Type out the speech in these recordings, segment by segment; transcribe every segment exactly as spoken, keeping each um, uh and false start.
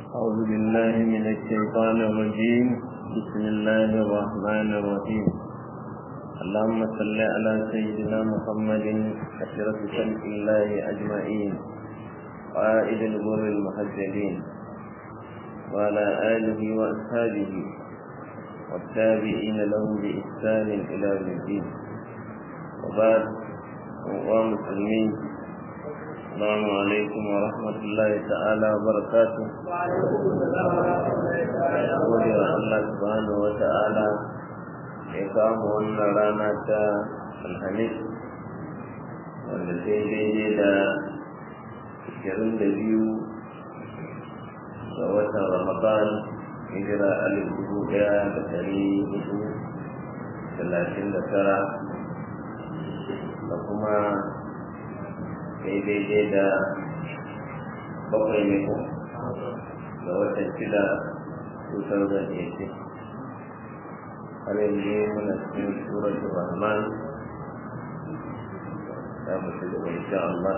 أعوذ بالله من الشيطان الرجيم. بسم الله الرحمن الرحيم. اللهم صل على سيدنا محمد أشرف خلق الله أجمعين قائد الغر المحجلين وعلى آله وأصحابه والتابعين لهم بإحسان إلى يوم الدين. وبعد ومسلمين، السلام عليكم ورحمة الله تعالى وبركاته. gode wa Allah subhanahu wa ta'ala ya kawo wannan rana ta alhamis wanda sai daidai da ashirin da biyu ga watan ramadan hijira alif dubu ɗaya da ɗari hudu talatin da tara da kuma sai daidai da bakwai ne ko ga watan shida tutar da ke har yanzu muna cikin suratul rahman za mu ci gaba insha Allah.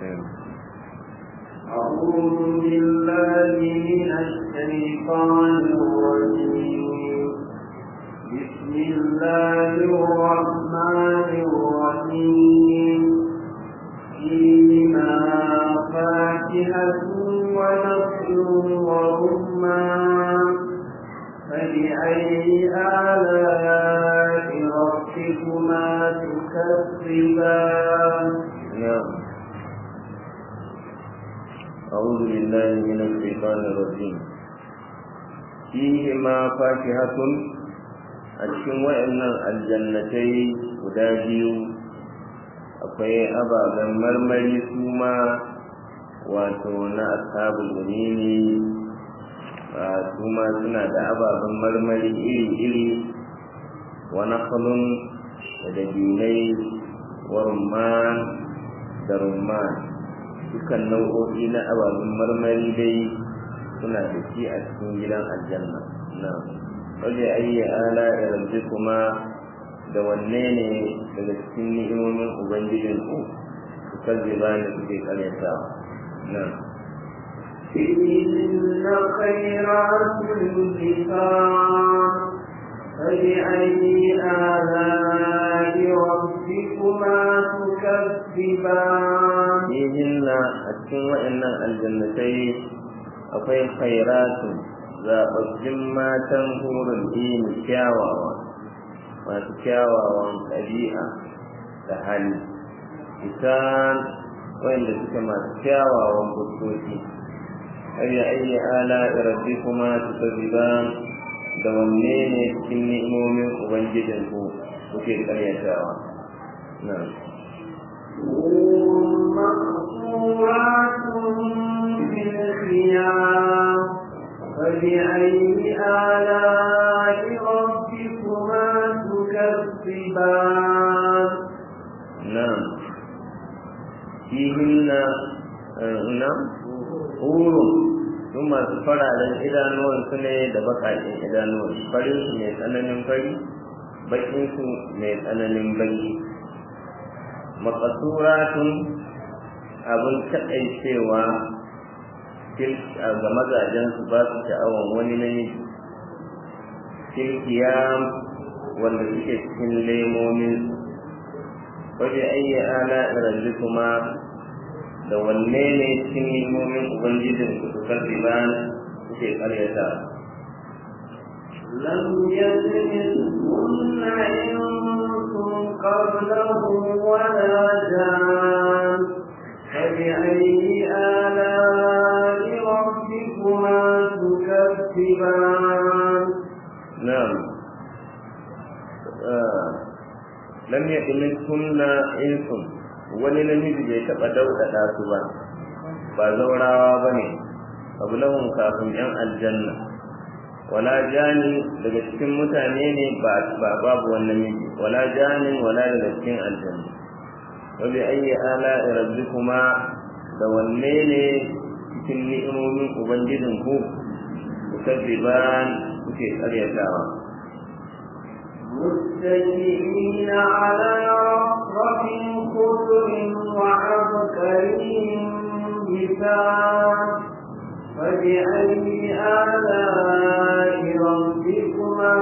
أعوذ بالله من الشيطان الرجيم. بسم الله الرحمن الرحيم. فيهما فاكهة ونخل ورمان فبأي آلاء ربكما تكذبان. أعوذ بالله من الشيطان الرجيم. فيهما فاكهة أشكم وإن الجنتين وداجيو akwai ababen marmari su ma wato na ashabul yamini su ma suna da ababen marmari iri-iri wa nakhlun da dabinai wa rumman da rumman, dukkan nau'o'i na ababen marmari dai suna da shi a cikin gidan aljanna. na waje ayyi ala rabbikuma, da wanne ne daga cikin ni'imomin ubangijin ku su kazziba ne suke karyata. na inna khayratul hisab fabi'ayyi ala'i rabbikuma tukazziban. fihinna, a cikin wa'annan aljannatai akwai khairatun zaɓaɓɓun matan hurul ini kyawawa masu kyawawan ɗabi'a da hali, isan wanda suke masu kyawawan fuskoki. ayya ayya ala rabbi kuma su taziban, da wanne ne cikin ni'imomin ubangijin ku kuke karyatawa. na فبأي آلاء ربكما تكذبان. نعم فيهن نعم حور ثم سفر على الإدانون سنة دبقاء الإدانون فرين سنة أنن فري بكين سنة أنن بكي مقصورات abin kaɗaicewa ga mazajensu ba su sha'awan wani namiji, kilkiyam wanda suke cikin lemomin waje ayyi ala rabbi kuma, da wanne ne cikin lemomin ubangijin su su karfi ba suke karyata. lam yajidhunna insun qablahum wala jan فبأي آلاء ربكما تكذبان. نعم lam yadmithunna insun, wani namiji bai taɓa dauɗaɗa su ba, ba zaurawa ba ne ablahum kafin yan aljanna, wala jani daga cikin mutane ne ba babu wani namiji, wala janin wala daga cikin aljanna. wabi ayyi ala rabbikuma, da wanne ne cikin ni'imomin ubangijin ku tukazziban kuke karyatawa. متكئين على رفرف خضر وعبقري بسان فبأي آلاء ربكما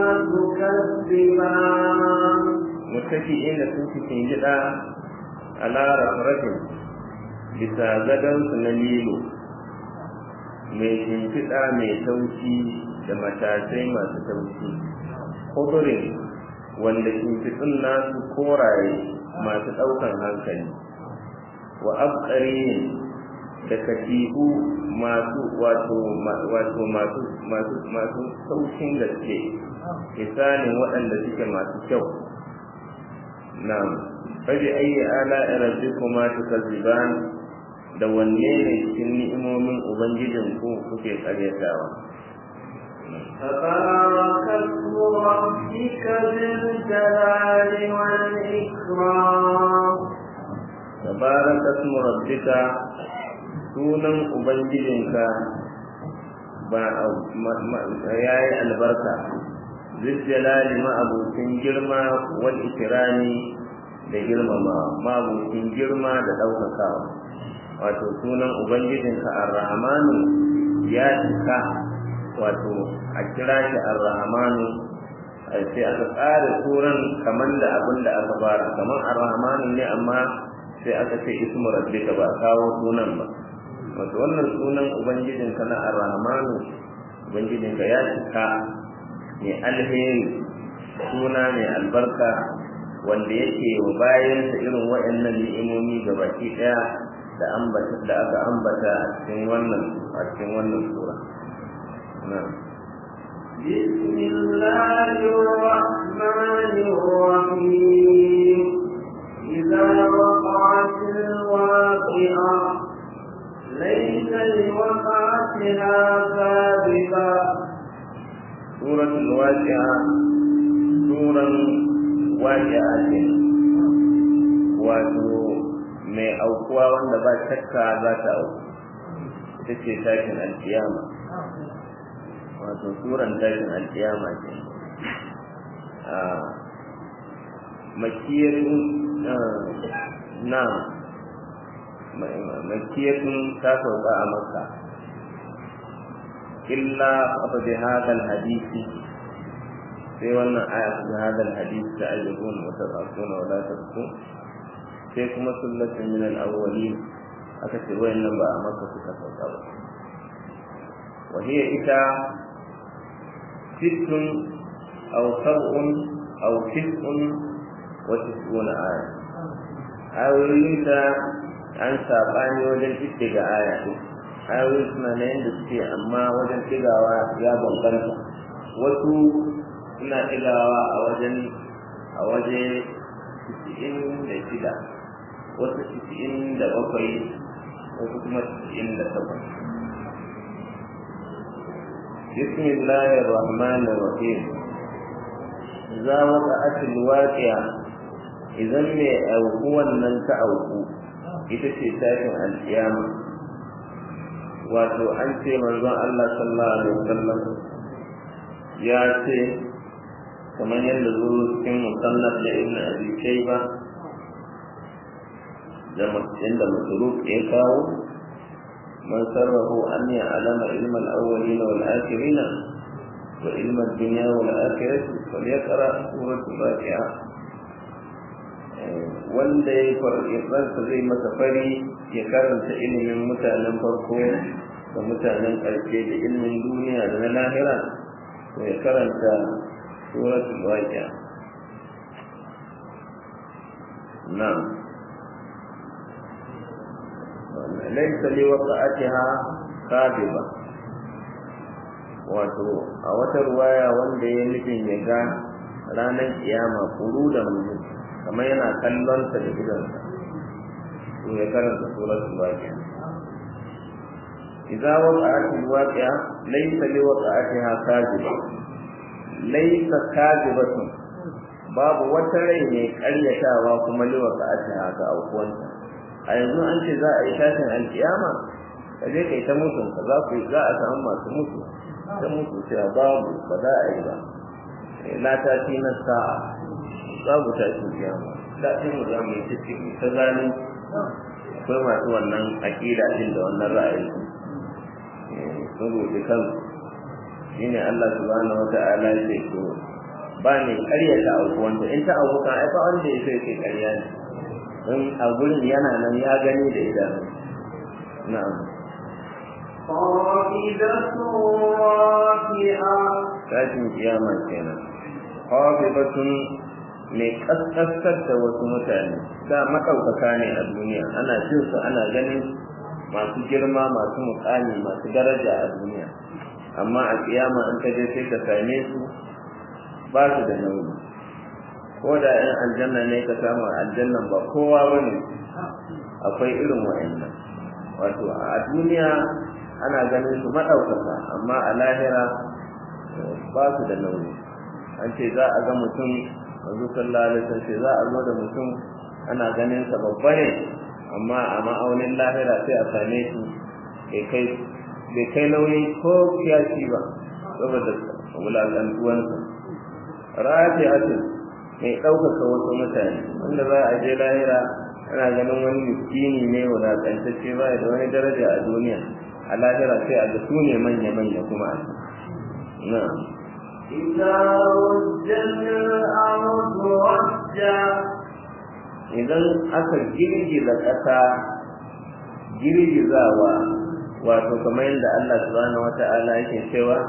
تكذبان متكئين سوكي جدا على رفرة bisa gadonsu na lilo mai shimfiɗa mai taushi da matasai masu taushi kudurin wanda shimfiɗin nasu koraye masu ɗaukan hankali wa abƙari da katibu masu wato wato masu masu masu taushin gaske misalin waɗanda suke masu kyau na'am fa bi ayyi ala'i rabbikuma tukazziban da wanne ne cikin ni'imomin ubangijinku kuke karyatawa تبارك اسم ربك ذي الجلال والإكرام تبارك اسم ربك sunan ubangijinka ba yayi albarka ziljalali ma'abucin girma wal ikrami da girmama ma'abucin girma da ɗaukakawa wato sunan ubangijinka ar-rahmanu ya cika wato a kira shi ar-rahmanu sai aka tsara suran kamar da abin da aka fara kamar ar-rahmanu ne amma sai aka ce ismu rabbika ba kawo sunan ba wato wannan sunan ubangijinka na ar-rahmanu ubangijinka ya cika mai alheri suna mai albarka wanda yake wa bayansa irin waɗannan ni'imomi gabaki ɗaya da ambata da aka ambata a cikin wannan a cikin wannan sura na'am bismillahir rahmanir rahim idza waqa'atil waqi'a laysa liwaqa'atiha kadhiba suratul waqi'a suran waqi'a ce wato mai aukuwa wanda ba shakka za ta auku ita ce tashin alkiyama wato suran tashin alkiyama ce a makiyatun na makiyatun ta sauka a makka illa fa bi hadal hadisi sai wannan aya bi hadal hadisi ta ayyukun mutaqaffuna wa la tasqun sai kuma sunnatun min al-awwalin aka ce wayannan ba a maka suka sauka ba wa hiya ita sittun aw sab'un aw tis'un wa tis'una aya ayoyin da an sabani wajen ga aya ayoyin suna na yadda suke amma wajen tigawa ya bambanta wasu suna tigawa a wajen a waje tis'in da shida wasu tis'in da bakwai wasu kuma tis'in da takwas bismillahir rahmanir rahim za waqa'atil waqi'a idan me auku wannan ta auku ita ce tashin alkiyama wato an ce manzon Allah sallallahu alaihi wasallam ya ce kamar yadda zuwa cikin musannaf da ibn abi shayba da inda masruf ya kawo man sarrahu an ya'lama ilma al-awwalin wal akhirin wa ilma ad-dunya wal akhirah falyaqra suratul waqi'a wanda ya farko zai masa fari ya karanta ilimin mutanen farko da mutanen ƙarshe da ilimin duniya da na lahira to ya karanta suratul waqi'a na'am laysa li waqa'atiha kadiba wato a wata ruwaya wanda ya nufin ya ga ranar kiyama kuru da mutum kamar yana kallon ta da gidansa to ya karanta suratul waqi'a idza waqa'atil waqi'a laysa li waqa'atiha kadiba laysa kadibatun babu wata rai ne karyatawa kuma li waqa'atiha ga aukuwanta a yanzu an ce za a yi tashin alkiyama kaje kai ta mutu ka za ku za a samu masu mutu ta mutu cewa babu ba za a yi ba la ta tina sa'a babu tashin kiyama da shi mu za mu yi cikin ta zani akwai masu wannan aqida din da wannan ra'ayi sun roƙi kansu shine Allah subhanahu wata'ala ya ce to ba ne ƙaryata aukuwanta in ta auku kan ai ba wanda ya sai ƙarya ne in a gurin yana nan ya gani da idanu na'am خافضة رافعة tashin kiyama kenan hafibatun mai kaskasar da wasu mutane da maɗaukaka ne a duniya ana jin su ana ganin masu girma masu mukami masu daraja a duniya amma a kiyama an ka je sai ka same su ba su da nauyi ko da yan aljanna ne ka samu aljannan ba kowa bane akwai irin wa'annan wato a duniya ana ganin su maɗaukaka amma a lahira ba su da nauyi an ce za a ga mutum manzo sallallahu alaihi wasallam ce za a zo da mutum ana ganin sa babba ne amma a ma'aunin lahira sai a same shi bai kai bai kai nauyi ko kiyashi ba saboda wulaƙantuwansa rafi'atu mai ɗaukaka wasu mutane wanda za a je lahira ana ganin wani miskini ne wulaƙantacce ba da wani daraja a duniya a lahira sai a ga su ne manya-manya kuma a na'am إذا رجت الأرض رجا idan aka girgiza ƙasa girgizawa wato kamar yadda Allah subhanahu wata'ala yake cewa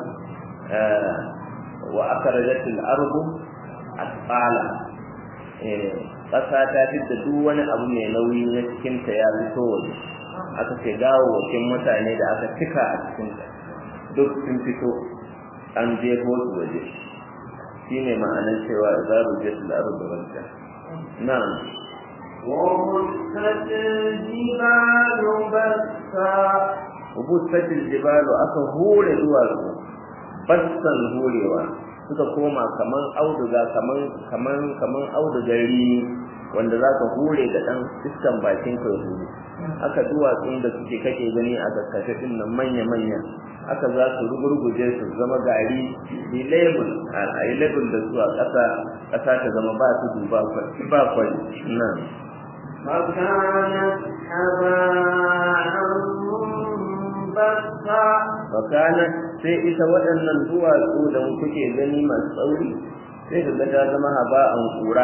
wa akhrajatil ardu asqala ƙasa ta fitta duk wani abu mai nauyi na cikin ta ya fito waje aka ce gawawwakin mutane da aka cika a cikin ta duk sun fito an jefo su waje shine ma'anar cewa zaru jatul ardu rajja na'am وبست الجبال بسا وبست الجبال aka hure duwatsu bassan hurewa suka koma kaman auduga kaman kaman kaman audugari wanda zaka hure da dan iskan bakin ka hure aka duwatsun da suke kake gani a gaskashe din nan manya manya aka za su rugurguje su zama gari bi label a label da su a kasa kasa ta zama ba su duba ba kwai nan فكانت هباء منبثا فكانت sai ita waɗannan duwatsu da kuke gani masu tsauri sai ka ga ta zama haba'an kura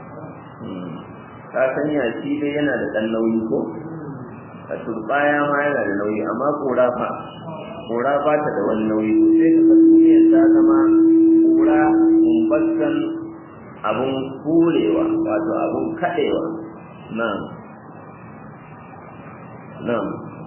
ka san yashi dai yana da ɗan nauyi ko a turbaya ma yana da nauyi amma kura fa kura ba ta da wani nauyi sai ka ga duniyar ta zama kura mumbassan abun kurewa wato abun kaɗewa na'am na'am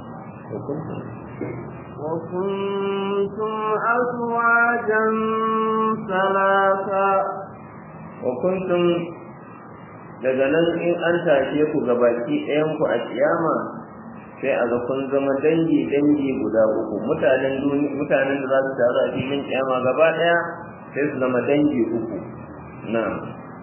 وكنتم أزواجا ثلاثا وكنتم daga nan in an tashe ku gabaki ɗayan ku a kiyama sai a ga kun zama dangi dangi guda uku mutanen duniya mutanen da za su taru a cikin kiyama gaba ɗaya sai su zama dangi uku na'am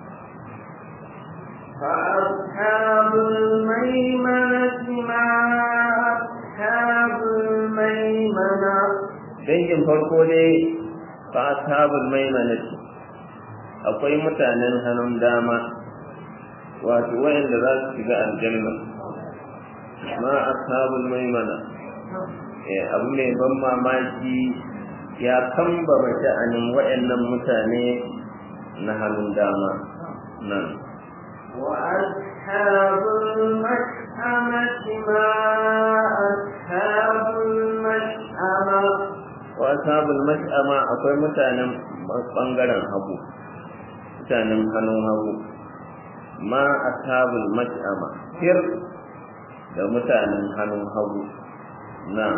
فأصحاب الميمنة ما أصحاب الميمنة dangin farko dai fa ashabul maimanati akwai mutanen hannun dama wato wayanda za su shiga aljanna ma ashabul maimana eh abu mai ban mamaki ya kamba sha'anin wayannan mutane na hannun dama nan وأصحاب المشأمة ما أصحاب المشأمة وأصحاب المشأمة akwai mutanen bangaren hagu mutanen hannun hagu ma ashabul mash'ama fir da mutanen hannun hagu na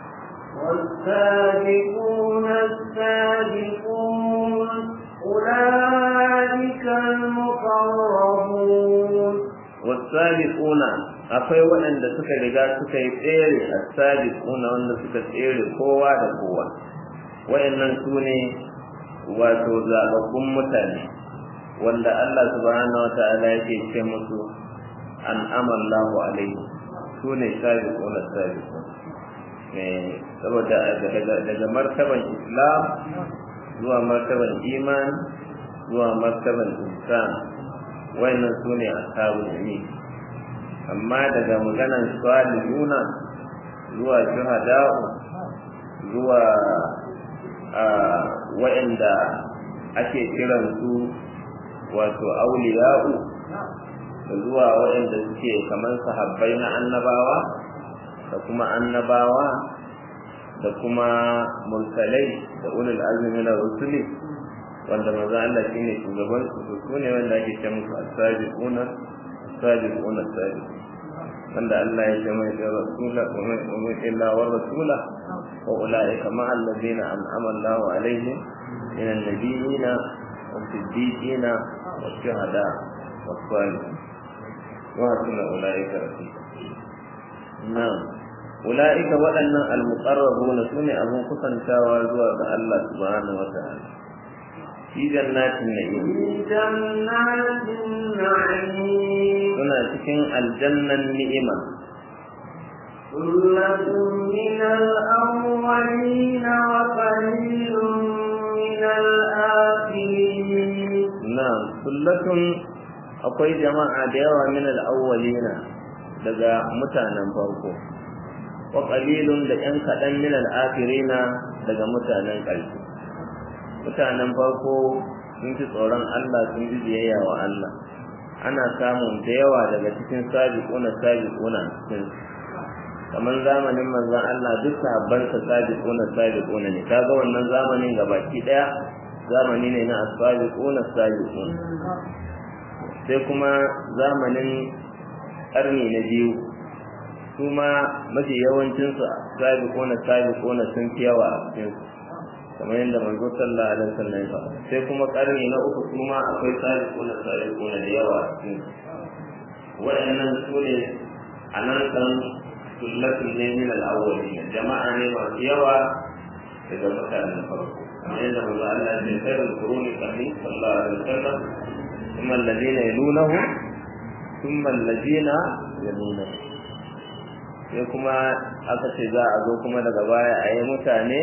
والسابقون السابقون أولئك المقربون والسابقون akwai waɗanda suka riga suka yi tsere as-sabiquna wanda suka tsere kowa da kowa wayannan sune wato zababbun mutane wanda Allah subhanahu wataala yake ce musu an amallahu alaihi sune sabiquna sabiqun eh saboda daga daga martaban islam zuwa martaban iman zuwa martaban insan wayannan sune ashabul yamin amma daga maganan salihuna zuwa shuhada'u zuwa waɗanda ake kiransu wato auliya'u da zuwa waɗanda suke kamar sahabbai na annabawa da kuma annabawa da kuma mursalai da ulul azmi na rusuli wanda maza Allah shine shugaban su su ne wanda ake ce musu as-sabiquna as-sabiquna as-sabiqun wanda Allah ya ce mai da rasula wa mai illa wa rasula wa ulaika ma alladhina an'ama Allahu alaihim min an-nabiyina was-siddiqina wash-shuhada was-salihin wa hasuna ulaika rafiqa. na'am ulaika waɗannan al-muqarrabuna sune abun kusantawa zuwa ga Allah subhanahu wa ta'ala fi jannatin na'im jannatin na'im suna cikin aljannan ni'ima sullatun min al-awwalin wa qalilun min al-akhirin. na'am sullatun akwai jama'a da yawa min al-awwalina daga mutanen farko wa qalilun da yan kadan min al-akhirina daga mutanen ƙarshe. mutanen farko sun fi tsoron Allah sun ji biyayya wa Allah ana samun da yawa daga cikin sabiquna sabiquna cikin kamar zamanin manzon Allah duk sahabban sa sabiquna sabiquna ne kaga wannan zamanin gabaki daya zamani ne na as-sabiquna sabiquna sai kuma zamanin karni na biyu kuma mafi yawancin su sabiquna sabiquna sun fi yawa a cikin kamar yadda manzo sallallahu alaihi wasallam ya faɗa sai kuma karni na uku kuma akwai sabiquna sabiquna da yawa cikin waɗannan su ne anan kan sullatul ne min al-awwalin jama'a ne masu yawa daga mutanen farko kamar yadda manzo Allah ya ce khairul quruni qarni sallallahu alaihi wasallam thumma alladhina yalunahu thumma alladhina yalunahu sai kuma aka ce za a zo kuma daga baya a yi mutane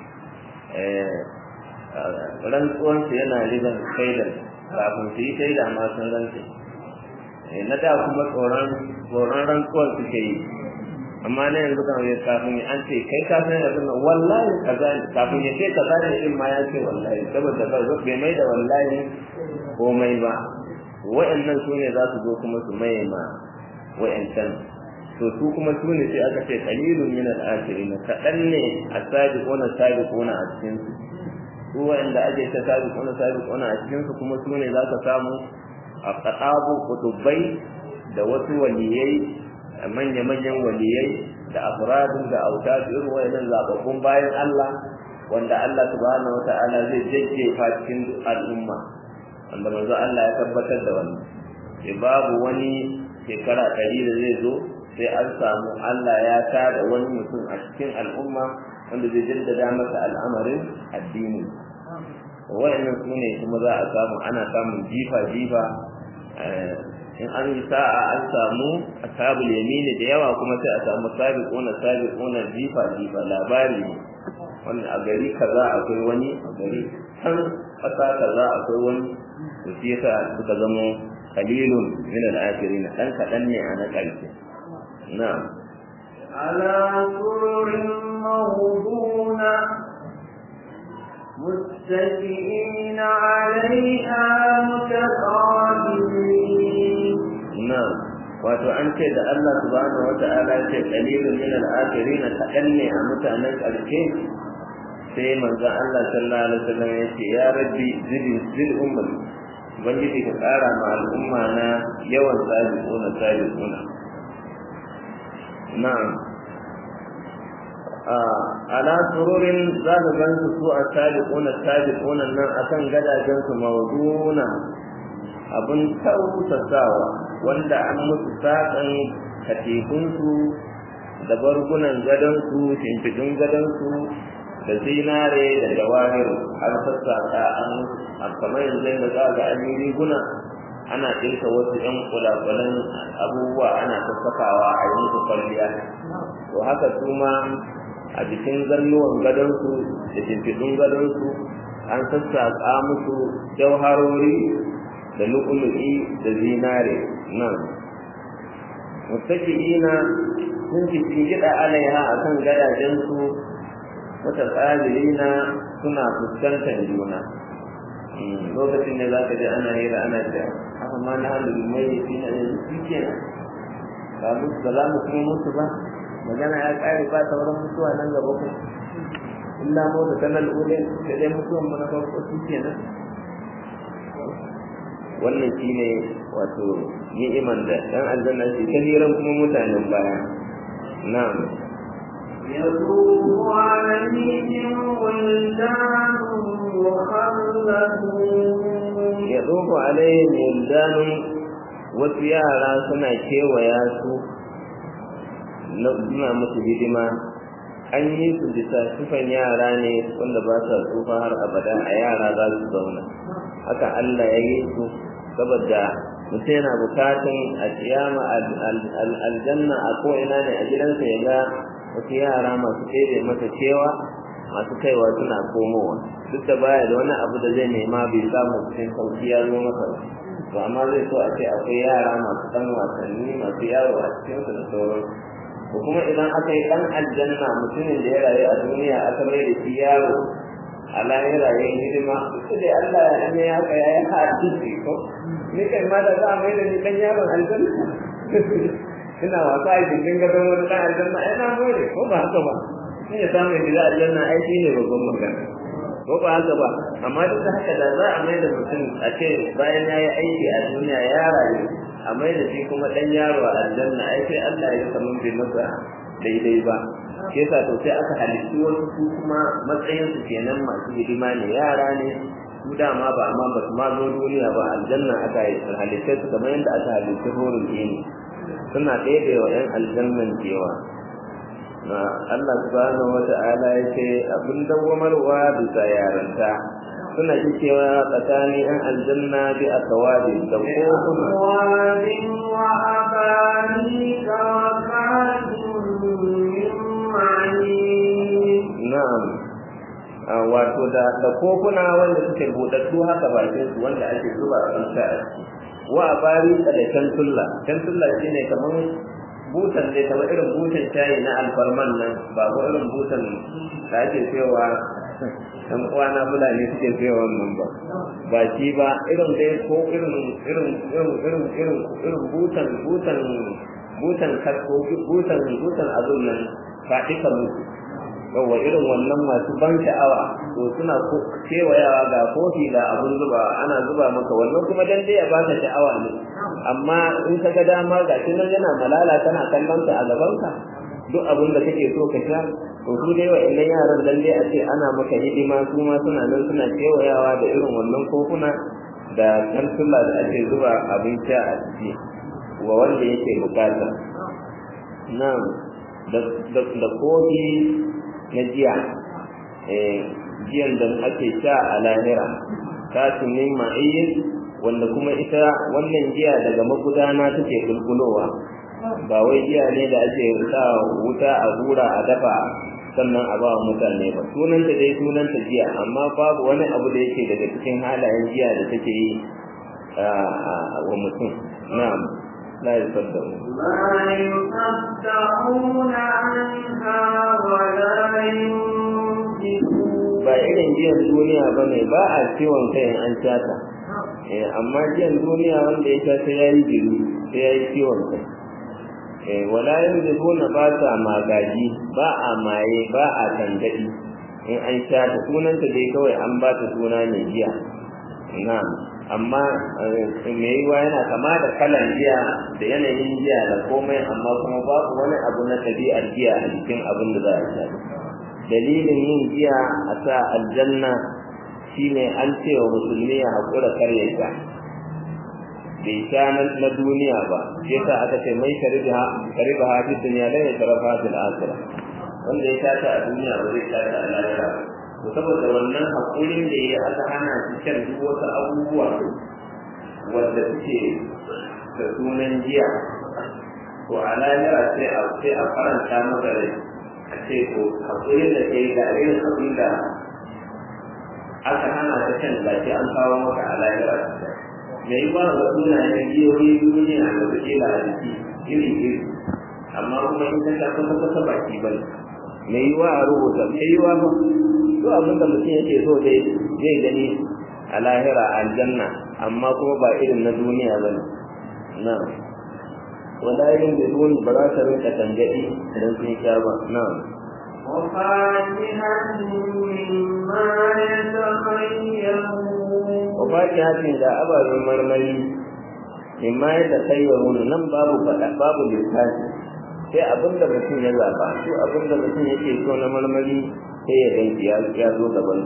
rantsuwansu yana rigan shaidar kafin su yi shaida ma sun rantsu na da kuma tsoron rantsuwar suke yi amma na yanzu kan ya kafin an ce kai kafin ya zama wallahi kaza ne kafin ya ce kaza ne din ma ya ce wallahi saboda ba bai mai da wallahi komai ba wa'annan su ne za su zo kuma su maye ma wa'ancan to su kuma su ne sai aka ce qalilun min al-akhirin kadan ne as-sabiquna sabiquna a cikin su su wanda ake ta sabiquna sabiquna a cikin su kuma su ne zaka samu aqtabu kutubai da wasu waliyai manya manyan waliyai da afradun da autad irin wayannan zababbun bayan Allah wanda Allah subhanahu wataala zai jajjefa cikin al'umma wanda manzo Allah ya tabbatar da wannan sai babu wani shekara ɗari da zai zo sai an samu Allah ya tada wani mutum a cikin al'umma wanda zai jaddada masa al'amarin addini wa'annan su ne kuma za a samu ana samun jifa jifa in an yi sa'a an samu ashabul yamini da yawa kuma sai a samu sabiquna sabiquna jifa jifa labari ne wannan a gari kaza akwai wani a gari can kasa kaza akwai wani to shi yasa suka zama qalilun min al-akhirin dan kadan ne a na ƙarshe. نعم على سرر موضونة متكئين عليها متقابلين. نعم wato an ce da Allah subhanahu wata'ala ce qalilun min al-akhirin kadan ne a mutanen ƙarshe sai manzo Allah sallallahu alaihi wasallam ya ce ya rabbi zid zid ummati ubangiji ka ƙara ma al'umma na yawan sabiquna sabiquna. na'am ala sururin za ka gansu su a sabiquna sabiquna nan akan gadajen su mawduna abun tausasawa wanda an musu sakan katifun su da bargunan gadon su shimfidun gadon su da zinare da jawahir har sassaka an kamar yanzu da za ga an yi riguna ana ɗinka wasu ƴan kulakulan abubuwa ana sassakawa a yi musu kwalliya to haka su ma a jikin zannuwan gadonsu da shimfiɗin gadonsu an sassaka musu jauharori da lu'ulu'i da zinare nan muttaqiina sun ci gida alaiha akan gadajensu wata tsaririna suna fuskantar juna lokacin da za ka ji ana hira ana ce haka ma na hannu mai yi na yanzu shi kenan ba mu ba za mu kuma mutu ba magana ya kare ba sauran mutuwa nan gaba ku illa mu da kanal ule da dai mutuwan mu na farko shi kenan wannan shine wato ni'iman da dan aljanna shi ta hiran kuma mutanen baya na'am يطوف عليهم ولدان مخلدون يطوف عليهم ولدان wasu yara suna kewaya su suna musu hidima an yi su bisa sifan yara ne wanda ba sa tsufa har abada a yara za su zauna haka Allah ya yi su saboda mutum yana bukatun a kiyama aljanna a ko'ina ne a gidansa ya ga wasu yara masu tsere masa cewa masu kaiwa suna komowa duk da baya da wani abu da zai nema bai samu cikin sauki ya zo masa to amma zai so a ce akwai yara masu ɗan wasanni masu yaro a cikin su da sauran ko kuma idan aka yi ɗan aljanna mutumin da ya rayu a duniya aka mai da shi yaro a lahira ya yi hidima duk da Allah ya ne haka ya yi hadisi ko ni kai ma da za a mai da ni ɗan yaron aljanna ina wasa a cikin gadon wani ɗan aljanna ai na more ko ba haka ba in ya samu gida aljanna ai shi ne babban magana ko ba haka ba amma duk da haka da za a mai da mutum a ce bayan ya yi aiki a duniya ya rayu a mai da shi kuma ɗan yaro a aljanna ai sai Allah ya samu bai masa daidai ba shi yasa to sai aka halittu wasu su kuma matsayin su kenan masu hidima ne yara ne su dama ba amma ba su ma zo duniya ba aljanna aka halitta su kamar yadda aka halitta horin ne suna ɗaya wa ‘yan aljannan cewa Allah subhanahu wa ta'ala ya ce abin dawwamarwa bisa yaranta suna ji cewa tsakanin ‘yan aljanna bi a kawadi da kofuna na'am wato da kofuna wanda suke buɗaɗɗu haka bakin su wanda ake zuba a kan sha wa bari da tantulla tantulla shine kamar butan ne kamar irin butan shayi na alfarman nan ba ko irin butan da ake cewa dan uwana fulani suke cewa wannan ba ba shi ba irin dai ko irin irin irin irin irin irin butan butan butan kasko butan butan azun nan faɗi kamar yawa irin wannan masu ban sha'awa to suna kewayawa ga kofi da abun zuba ana zuba maka wannan kuma dan dai ya baka sha'awa ne amma in ka ga dama ga shi nan yana malala kana kallon ta a gaban ka duk abin da kake so ka sha to su dai wa'annan yaran dan dai a ce ana maka hidima su ma suna nan suna kewayawa da irin wannan kofuna da kantula da ake zuba abin sha a ciki wa wanda yake bukata na'am da da kofi na jiya jiyan da ake sha a lahira kasin min ma'in wanda kuma ita wannan jiya daga magudana take bulbulowa ba wai jiya ne da ake sa wuta a hura a dafa sannan a ba mutane ba sunanta dai sunanta jiya amma babu wani abu da yake daga cikin halayen jiya da take yi wa mutum na'am لا يصدقون لا يصدقون عنها ولا ينزفون ba irin jiyan duniya ba ne ba a ciwon kai an shata amma jiyan duniya wanda ya shata ya yi jiri sai ya yi ciwon kai wala yanzifuna ba ta magaji ba a maye ba a tangadi in an shata sunanta dai kawai an ba ta suna ne jiya na'am amma me yiwa yana kama da kalan jiya da yanayin jiya da komai amma kuma babu wani abu na tabi'ar jiya a cikin abin da za a sha dalilin yin jiya a sa aljanna shine an ce wa musulmi ya haƙura karya sha bai sha na duniya ba sai sa aka ce mai kariba ha fi duniya lai ya tarafa fil akhirah wanda ya sha ta a duniya ba zai sha ta a lahira to saboda wannan haƙurin da ya aka hana shi shan duk wasu abubuwa wanda suke da sunan jiya to a lahira sai a sai a faranta maka rai a ce to haƙurin da ke ga irin abin da aka hana ta shan gashi an kawo maka a lahira me yi ba ga sunayen jiyoyi duniya da suke da jiki iri iri amma kuma in ka sha kusa kusa baki bane mai yiwa a rubuta mai yiwa ba to abin da mutum yake so dai zai gani a lahira a aljanna amma kuma ba irin na duniya bane na wala irin da duniya ba za ta rinka tangadi idan sun sha ba na وفاكهة مما يتخيرون وفاكهة da ababen marmari mimma yatakayyarun nan babu fada babu lissafi sai abinda mutum ya zaba su abinda mutum yake so na marmari sai ya danki ya zo gaban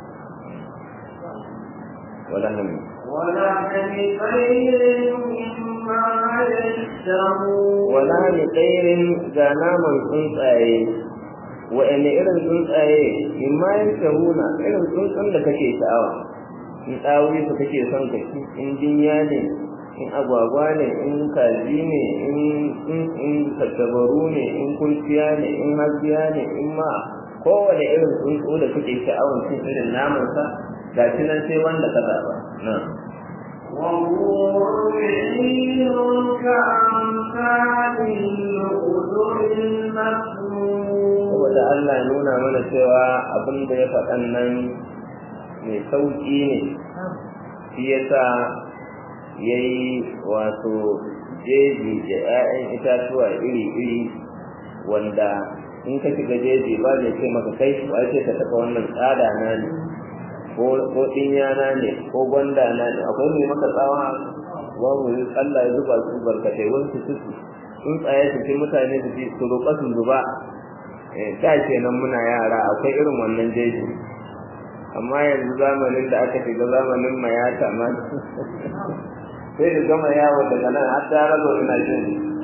wala ham wala hani khairin mimma yashtahu wala ni khairin ga naman tsuntsaye wa'anne irin tsuntsaye mimma yashahuna irin tsuntsun da kake sha'awa in dawoyi su kake son ka ci in jinya ne in agwagwa ne in kaji ne in in in tattabaru ne in kurciya ne in hajiya ne in ma kowane irin tsuntsu da kuke sha'awar cin irin naman sa ga shi nan sai wanda ka zaba na وَهُوَ عِينٌ كَأَمْثَالِ اللُّؤْلُؤِ الْمَكْنُونِ saboda Allah ya nuna mana cewa abin da ya faɗan nan mai sauƙi ne shi yasa yayi wato jeji da 'ya'yan itatuwa iri-iri wanda in ka shiga jeji ba zai ce maka kai ba ce ka taɓa wannan tsada na ne ko ɗinyana ne ko gwanda na ne akwai mai maka tsawa ba mu Allah ya zuba su barkatai wani su su sun tsaye su ce mutane su ce su roƙa su zuba da kenan muna yara akwai irin wannan jeji amma yanzu zamanin da aka shiga zamanin mayata ma sai da gama yawon daga nan har da rago ina jin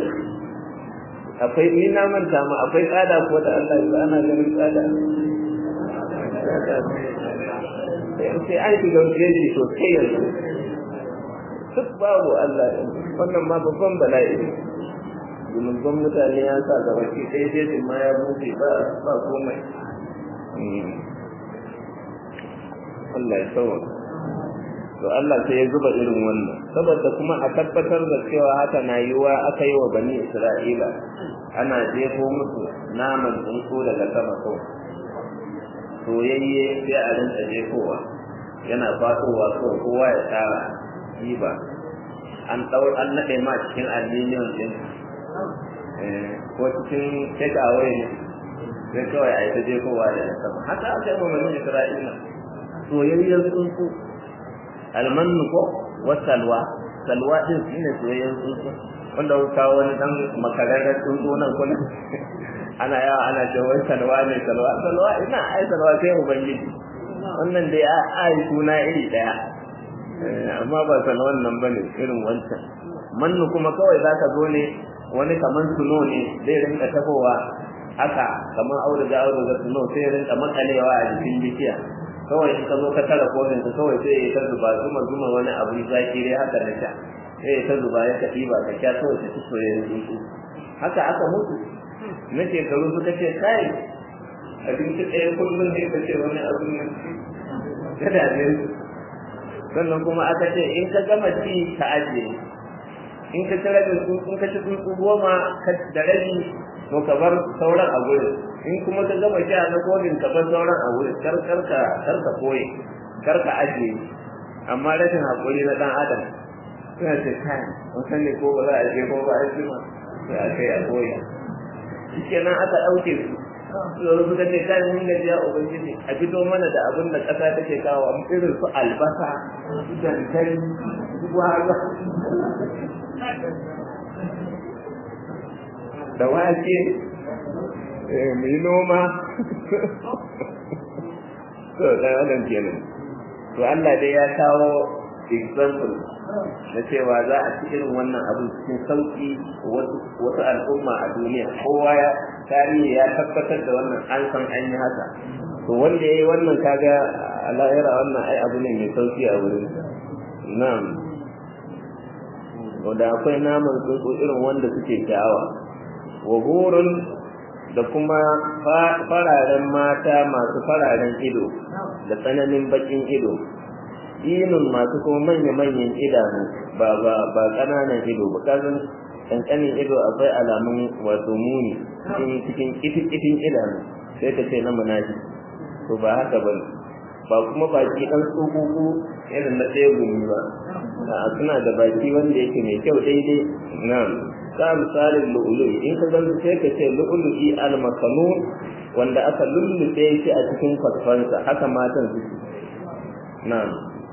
akwai ni na manta ma akwai tsada ko da Allah ya ana ganin tsada sai an shiga jeji sosai yanzu duk babu Allah wannan ma babban bala'i domin ban mutane ya sa gaba ki sai jejin ma ya buɗe ba ba komai Allah ya tsawo to Allah sai ya zuba irin wannan saboda kuma a tabbatar da cewa haka na yiwa aka yi wa bani Isra'ila ana jefo musu naman tsuntsu daga sama ko soyayye sai a rinka jefowa yana fatowa ko kowa ya tsara ba an dau an nade ma cikin aluminium din eh ko cikin takeaway ne sai kawai a yi ta jefowa da sama haka aka yi wa bani Isra'ila soyayyar tsuntsu almannu ko wasalwa salwa din shine soyayyen tsuntsu wanda ka kawo wani dan makararren tsuntsu nan kuma ana yawa ana cewa salwa ne salwa salwa ina ai salwa sai ubangiji wannan dai ai suna iri daya amma ba salwan nan bane irin wancan mannu kuma kawai zaka zo ne wani kaman suno ne zai rinka tafowa haka kaman auduga auduga suno sai rinka makalewa a jikin bishiya kawai in ka zo ka tara kofin ka kawai sai ya ta zuba zuma zuma wani abu zaki dai haka da sha sai ya ta zuba ya ka ɗiba ka sha kawai ka ci soyayyen tsuntsu haka aka mutu na shekaru suka ce kai abinci ɗaya kullum sai ka ce wani abu ne ka dame su sannan kuma aka ce in ka gama ci ka ajiye in ka ci rabin tsuntsu in ka ci tsuntsu goma da rabi to ka bar sauran a gurin in kuma ka gama sha na kodin ka bar sauran a wurin kar kar ka kar ka koyi kar ka ajiye amma rashin hakuri na dan adam sai ce kai mun san ne ko ba za a je ko ba a ji ma sai a kai a koyi kenan aka dauke su yanzu suka ce kai mun gaji ya ubangiji a fito mana da abin da kasa take kawo irin su albasa dankali gwagwa da wake mu yi noma to da wannan kenan to Allah dai ya kawo example na cewa za a ci irin wannan abin cikin sauki wasu wasu al'umma a duniya kowa ya tarihi ya tabbatar da wannan an san an yi haka to wanda yayi wannan kaga Allah ya ra wannan ai abu ne mai sauki a wurin na'am wanda akwai naman tsuntsu irin wanda suke sha'awa wa hurun da kuma fararen mata masu fararen ido da tsananin bakin ido inun masu kuma manya-manyan idanu ba ba ba ƙananan ido ba kazan kankanin ido akwai alamun wato muni cikin cikin kitin idanu sai ka ce na munafi to ba haka bane ba kuma baki dan tsogogo irin na tsaye gumi ba a suna da baki wanda yake mai kyau daidai na'am ka misalin lu'lu'i in ka zanta sai ka ce lu'lu'i al-makanun wanda aka lullube shi a cikin kwatfansa haka matan su na'am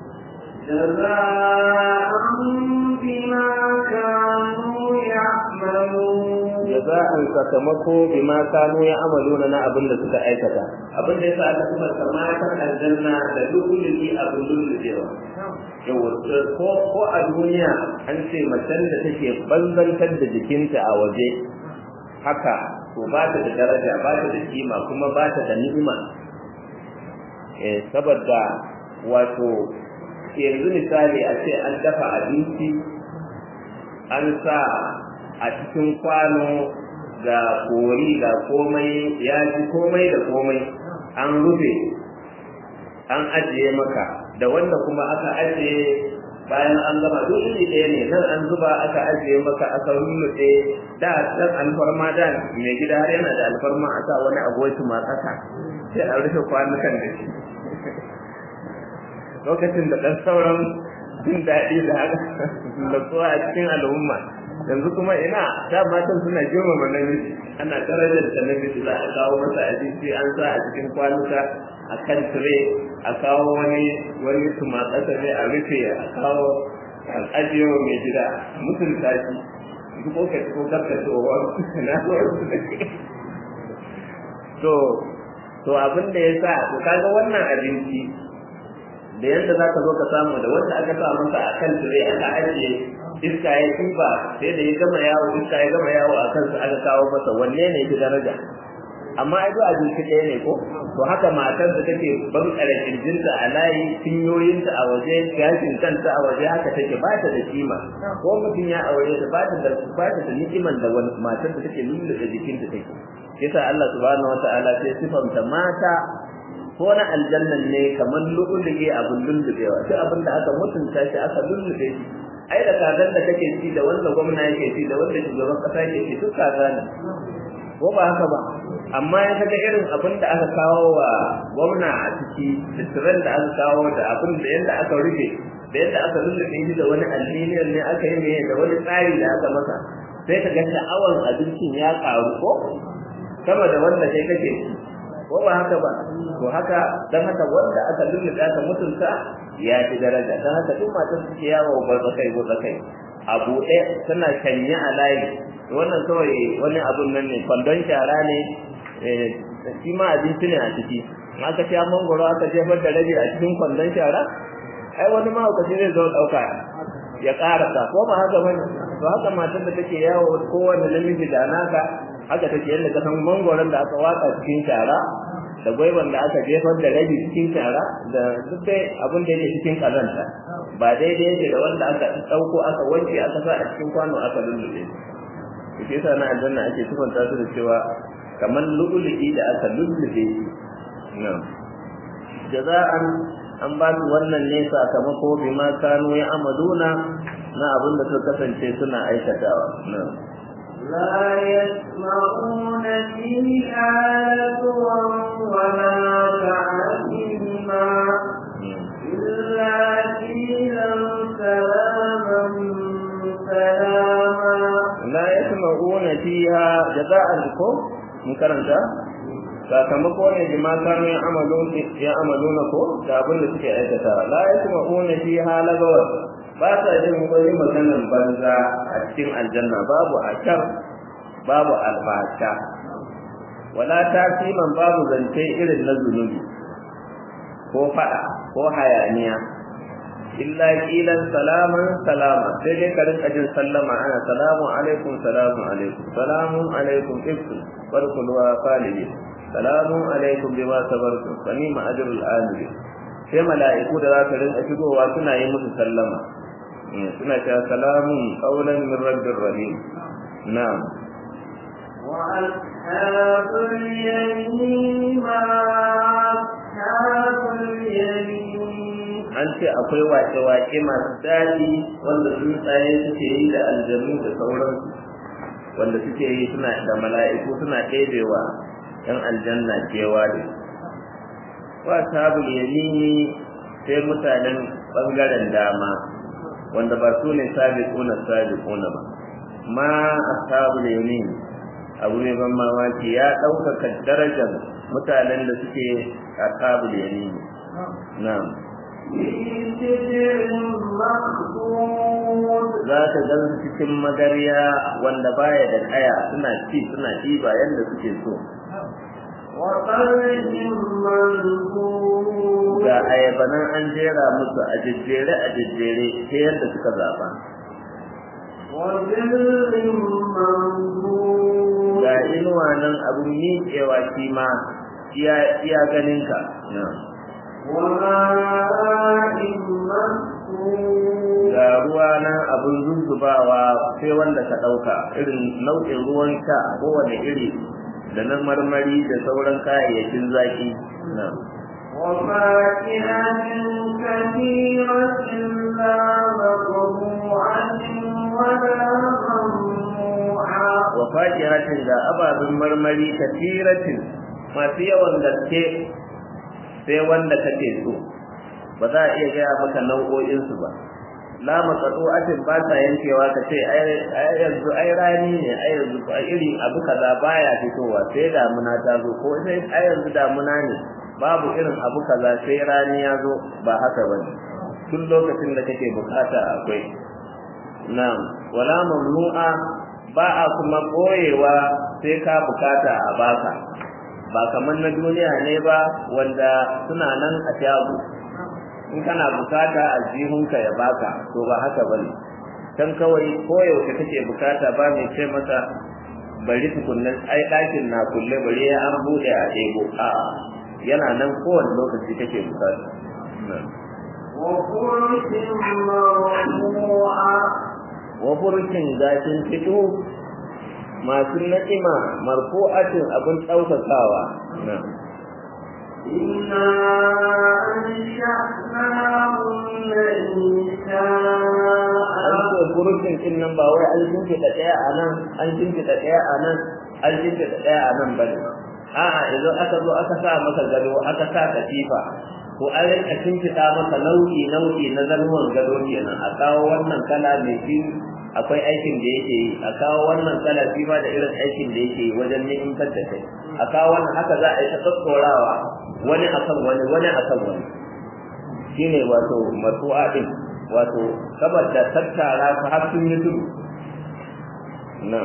jaza'an bima kanu ya'malun jaza'an sakamako bima kanu ya'maluna na abin da suka aikata abin da yasa aka kuma matan aljanna da lu'lu'i abin lullubewa yawa ko ko a duniya an ce macen da take banzantar da jikinta a waje haka to ba ta da daraja ba ta da kima kuma ba ta da ni'ima eh saboda wato yanzu misali a ce an dafa abinci an sa a cikin kwano ga kori ga komai ya ji komai da komai an rufe an ajiye maka da wanda kuma aka ajiye bayan an gama duk iri ɗaya ne nan an zuba aka ajiye maka aka rulluɗe da dan alfarma da mai gida har yana da alfarma a sa wani aboki ma ƙasa sai a rufe kwanukan da shi lokacin da ɗan sauran jin daɗi da da tsuwa a cikin al'umma yanzu kuma ina da matan suna girmama namiji ana darajar da namiji za a kawo masa abinci an sa a cikin kwanuka a kan tire a kawo wani wani tumatsasa ne a rufe a kawo ajiye wa mai gida mutunta shi duk ko kai ko karka to wa na to to abin da yasa to kaga wannan abinci da yadda zaka zo ka samu da wanda aka sa masa a kan tire aka ajiye iska ya tuba sai da ya gama yawo iska ya gama yawo a kansa aka kawo masa wanne ne ya daraja amma ai duk abinci ɗaya ne ko to haka matar da take bankare kirjinta a layi cinyoyinta a waje gashin kanta a waje haka take ba ta da kima ko mutum ya aure ta ba ta da ba ta da ni'iman da wani matar da take lulluɓe jikinta take yasa Allah subhanahu wataala sai sifanta mata ko na aljannan ne kamar lu'uluge abin lullubewa sai abin da aka mutunta shi aka lullube shi ai da kazan da kake ci da wanda gwamna yake ci da wanda shugaban kasa yake ci duk kaza ne ko ba haka ba amma ya kaga irin abin da aka kawo wa gwamna a ciki sitiran da aka kawo da abin da yadda aka rufe da yadda aka lullube shi da wani alminiyar ne aka yi ne da wani tsari da aka masa sai ka ga sha'awan abincin ya karu ko sama da wanda kai kake ci ko ba haka ba to haka dan haka wanda aka lullube aka mutunta ya fi daraja dan haka duk matan suke yawo barzakai barzakai abu ɗaya tana kanya a layi wannan kawai wani abun nan ne kwandon shara ne shi ma abinci ne a ciki in aka sha mangoro aka jefar da rabi a cikin kwandon shara ai wani mahaukaci zai zo ɗauka ya ƙarasa ko ba haka bane to haka matan da take yawo kowane namiji da naka haka take yadda ka san mangoron da aka watsa cikin shara da gwaiban da aka jefar da rabi cikin shara da duk dai abin da yake cikin kazanta ba daidai yake da wanda aka ɗauko aka wanke aka sa a cikin kwano aka lullube shi yasa na aljanna ake sifanta su da cewa kamar lu'ulu'i da aka lullube shi na'am jaza'an an ba su wannan ne sakamako bima kanu ya amaluna na abin da suka kasance suna aikatawa na'am لا يسمعون فيها لغوا ولا تعليما إلا قيلا سلاما سلاما لا يسمعون فيها جزاء لكم مكرمتا sakamako ne da mata ne ya amaluna ko da abin da suke aikata la yasma'una fiha lagawa ba sa jin wani maganar banza a cikin aljanna babu akar babu albasha wala tasiman babu zance irin na zunubi ko fada ko hayaniya illa qilan salaman salama sai dai ka rinka jin sallama ana salamu alaikum salamu alaikum salamu alaikum ibtu barkulwa falidi salamu alaikum bima sabartum fa ni'ma ajrul amil sai mala'iku da za ka rinka shigowa suna yi musu sallama suna cewa salamun qawlan min rabbir rahim na'am wa ashabul yamin ma ashabul yamin an ce akwai waƙe-waƙe masu daɗi wanda tsuntsaye suke yi da aljanu da sauransu wanda suke yi suna da mala'iku suna ɗebewa yan aljanna kewa ne wa ashabul yamini sai mutanen bangaren dama wanda ba su ne sabiquna sabiquna ba ma ashabul yamin abu ne ban mamaki ya ɗaukaka darajar mutanen da suke ashabul yamin na'am za ta gan cikin magariya wanda baya da kaya suna ci suna ɗiba yadda suke so ga ayabanan an jera musu a jejjere a jejjere ta yadda suka zaba ga inuwa nan abin miƙewa shi ma iya ganinka ga ruwa nan abin zuzzubawa sai wanda ka ɗauka irin nau'in ruwan sha kowane iri da na marmari da sauran kayayyakin zaki na وفاكهة كثيرة لا مقطوعة ولا ممنوعة وفاكهة ذا أبا مرمري كثيرة ما في yawan gaske sai wanda kake so ba za a iya gaya maka nau'o'insu ba la maqtu'atin ba ta yankewa ka ce ai yanzu ai rani ne ai yanzu iri abu kaza baya fitowa sai damuna ta zo ko sai ai yanzu damuna ne babu irin abu kaza sai rani ya zo ba haka bane tun lokacin da kake bukata akwai na'am wala mamnu'a ba a kuma koyewa sai ka bukata a baka ba kamar na duniya ne ba wanda suna nan a shago in kana bukata a jihunka ya baka to ba haka bane dan kawai koyaushe kake bukata ba mai ce masa bari tukunnan ai dakin na kulle bari ya an bude a ego a yana nan kowane lokaci kake bukata wa furukin gashin fito masu na'ima marfu'atin abin ɗaukakawa إنا أنشأناهن إنشاء أنت furukin din nan ba wai an jinke da ɗaya a nan an jinke da ɗaya a nan an jinke da ɗaya a nan bane a'a idan aka zo aka sa maka gado aka sa katifa ko an rinka kinkita maka nau'i nau'i na zanuwan gado kenan a kawo wannan kala mai fi akwai aikin da yake yi a kawo wannan kala fi ma da irin aikin da yake yi wajen ni'imtar da kai a kawo wannan haka za a yi ta tsatsorawa wani akan wani wani akan wani shine wato matu'a din wato saboda tattara su har sun yi tudu na'am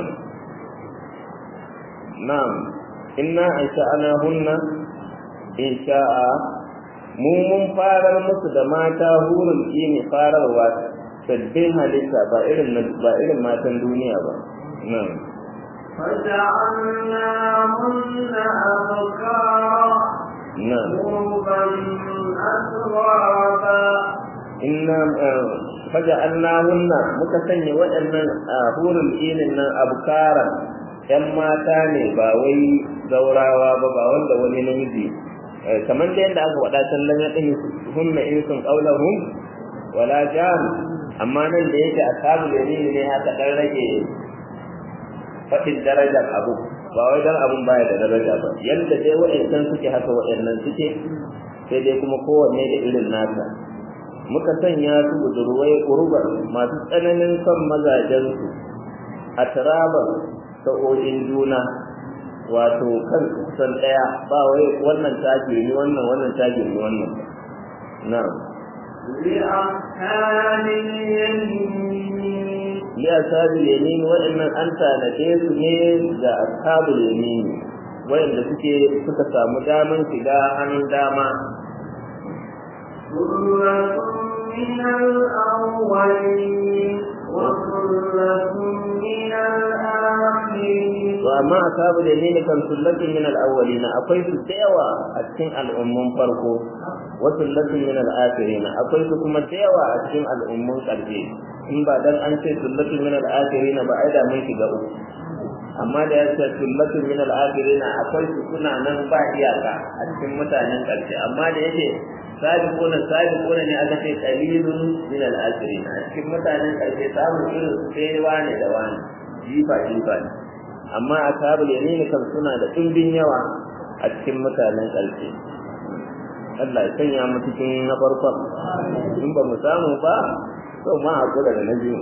na'am inna ansha'nahunna insha'a mu mun farar musu da mata hurul ini fararwa sabbin halitta ba irin ba irin matan duniya ba na'am فجعلناهن أبكارا na'am عربا أترابا inna faja'alnahunna muka sanya waɗannan hurul inin nan abkara yan mata ne ba wai gaurawa ba ba wanda wani namiji kamar da yadda aka faɗa sallan ya ɗin hunna in sun qaulahum wala jan amma nan da yake ashabul yamin ne haka dan rage faɗin darajar abu ba wai dan abun baya da daraja ba yadda dai wa'annan suke haka wa'annan suke sai dai kuma kowanne da irin nasa muka sanya su budurwai urban masu tsananin son mazajensu a tarabar sa'o'in juna wato kan kusan ɗaya ba wai wannan tage ni wannan wannan tage ni wannan na'am لأصحاب اليمين li ashabil yamin wa'annan an tanade su ne ga ashabul yamin wa'anda suke suka samu daman shiga hannun dama ثلة من الأولين وثلة من الآخرين to amma ashabul yamin kan sullatin min al-awwalin akwai su dayawa a cikin al'ummun farko wa sullatin min al-akhirin akwai su kuma dayawa a cikin al'ummun ƙarshe in ba dan an ce sullatin min al-akhirin ba ai da mun shiga uku amma da yace sullatin min al-akhirin akwai su suna nan ba iyaka a cikin mutanen ƙarshe amma da yake sabiquna sabiquna ne aka ce qalilun min al-akhirin a cikin mutanen ƙarshe samu irin sai wani da wani jifa jifa ne amma ashabul yamin kan suna da dimbin yawa a cikin mutanen ƙarshe. Allah ya sanya mu cikin na farkon, in ba mu samu ba to ma hakura da na biyu.